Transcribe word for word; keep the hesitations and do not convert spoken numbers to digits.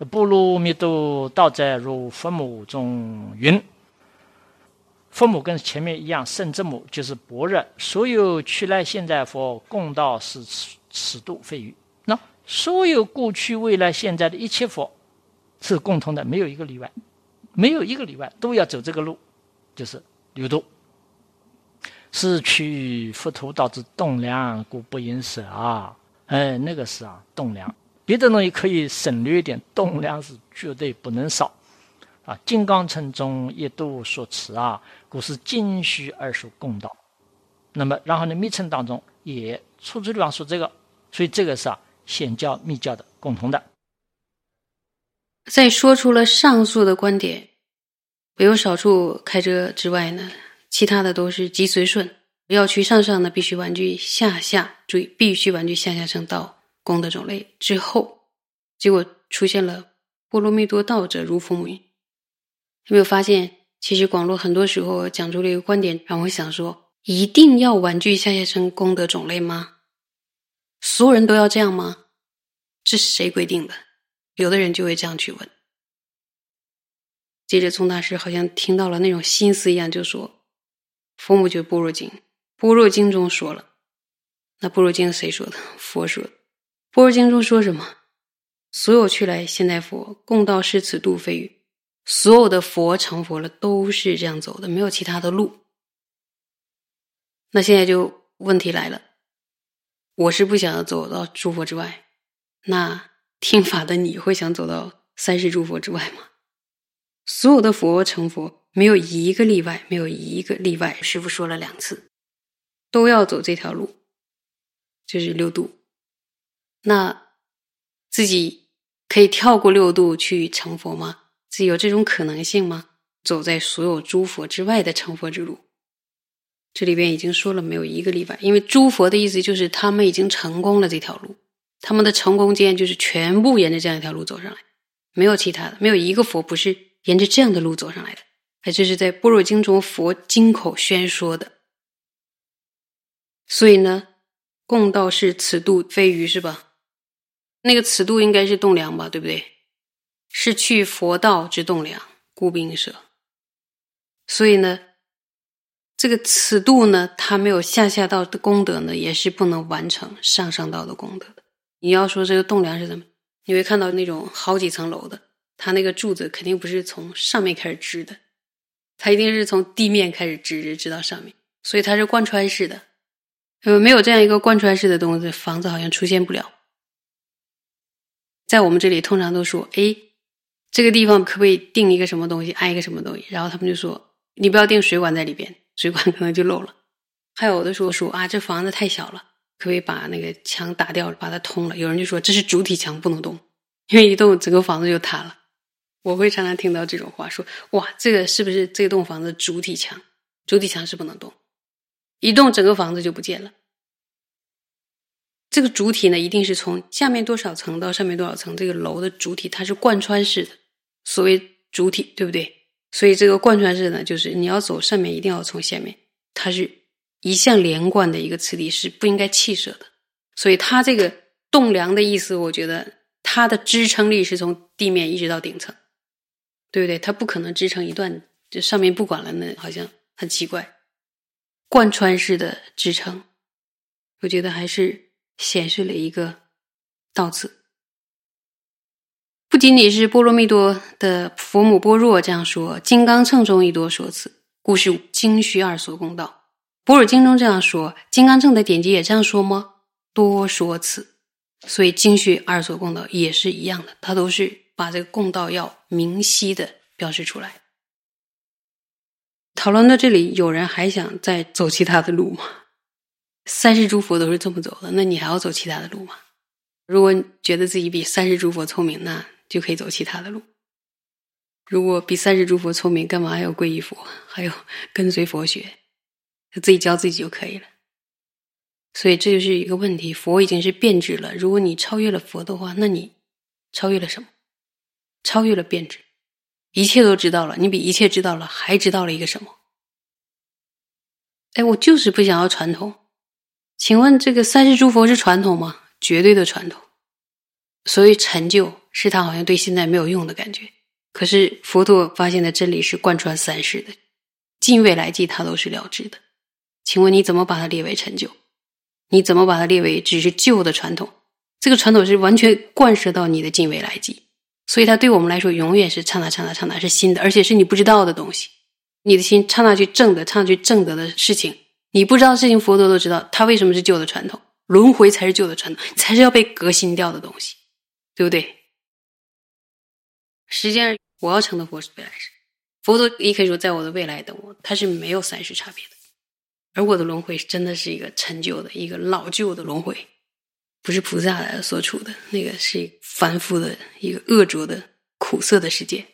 波罗蜜多道者如父母中云，父母跟前面一样，圣之母就是般若，所有去来现在佛共道是此度非余。那所有过去未来现在的一切佛是共同的，没有一个例外，没有一个例外，都要走这个路，就是流度。是取佛陀道之栋梁，故不应舍啊！哎，那个是啊，栋梁。别的东西可以省略一点，栋梁是绝对不能少啊！金刚乘中一度所持啊，故是尽须二所共道。那么，然后呢，密乘当中也处处地方说这个，所以这个是啊，显教密教的共同的。 在说出了上述的观点，唯有少数开遮之外呢，其他的都是极随顺。要去上上呢，必须婉拒下下，注意必须婉拒下下乘道功德种类之后，结果出现了波罗蜜多道者如父母云。有没有发现，其实广络很多时候讲出了一个观点，让我想说，一定要婉拒下下乘功德种类吗？所有人都要这样吗？这是谁规定的？有的人就会这样去问。接着宗大师好像听到了那种心思一样，就说佛母觉般若经，般若经中说了。那般若经谁说的？佛说的。般若经中说什么？所有去来现代佛共道是此度非余。所有的佛成佛了都是这样走的，没有其他的路。那现在就问题来了，我是不想要走到诸佛之外，那听法的你会想走到三世诸佛之外吗？所有的佛成佛没有一个例外，没有一个例外，师父说了两次，都要走这条路，就是六度。那自己可以跳过六度去成佛吗？自己有这种可能性吗？走在所有诸佛之外的成佛之路，这里边已经说了没有一个例外，因为诸佛的意思就是他们已经成功了这条路，他们的成功经验就是全部沿着这样一条路走上来，没有其他的，没有一个佛不是沿着这样的路走上来的，而这是在般若经中佛经口宣说的。所以呢，共道是此度非余，是吧？那个此度应该是栋梁吧，对不对？是去佛道之栋梁，故不应舍。所以呢，这个此度呢，它没有下下道的功德呢，也是不能完成上上道的功德的。你要说这个栋梁是怎么，你会看到那种好几层楼的，它那个柱子肯定不是从上面开始支的，它一定是从地面开始支支到上面，所以它是贯穿式的。呃，没有这样一个贯穿式的东西，房子好像出现不了。在我们这里通常都说，诶，这个地方可不可以定一个什么东西，安一个什么东西，然后他们就说你不要定水管在里边，水管可能就漏了。还有的时候说啊，这房子太小了，可不可以把那个墙打掉，把它通了。有人就说这是主体墙，不能动，因为一动整个房子就塌了。我会常常听到这种话，说哇，这个是不是这栋房子主体墙？主体墙是不能动，一动整个房子就不见了。这个主体呢，一定是从下面多少层到上面多少层，这个楼的主体它是贯穿式的，所谓主体，对不对？所以这个贯穿式呢，就是你要走上面一定要从下面，它是一向连贯的一个次第，是不应该弃舍的。所以它这个栋梁的意思，我觉得它的支撑力是从地面一直到顶层，对不对？它不可能支撑一段，就上面不管了，那好像很奇怪。贯穿式的支撑，我觉得还是显示了一个道次。不仅仅是波罗蜜多的佛母般若这样说，金刚乘中亦多说此，故是经须二所共道。般若经中这样说，金刚乘的典籍也这样说吗？多说此。所以经须二所共道也是一样的，它都是把这个共道要明晰的标示出来。讨论到这里，有人还想再走其他的路吗？三世诸佛都是这么走的，那你还要走其他的路吗？如果觉得自己比三世诸佛聪明，那就可以走其他的路。如果比三世诸佛聪明，干嘛还要皈依佛，还要跟随佛学，自己教自己就可以了。所以这就是一个问题，佛已经是变质了，如果你超越了佛的话，那你超越了什么？超越了变质，一切都知道了，你比一切知道了还知道了一个什么？哎，我就是不想要传统。请问这个三世诸佛是传统吗？绝对的传统。所以成就是他好像对现在没有用的感觉。可是佛陀发现的真理是贯穿三世的，近未来际它都是了知的。请问你怎么把它列为成就？你怎么把它列为只是旧的传统？这个传统是完全贯彻到你的近未来际，所以它对我们来说永远是刹那刹那刹那是新的，而且是你不知道的东西。你的心刹那去正的，刹那去正德的事情，你不知道的事情佛陀都知道，它为什么是旧的传统？轮回才是旧的传统，才是要被革新掉的东西，对不对？实际上我要成的佛是未来世，佛陀也可以说在我的未来等我，它是没有三世差别的。而我的轮回真的是一个陈旧的一个老旧的轮回，不是菩萨所处的，那个是凡夫的一个恶浊的苦涩的世界。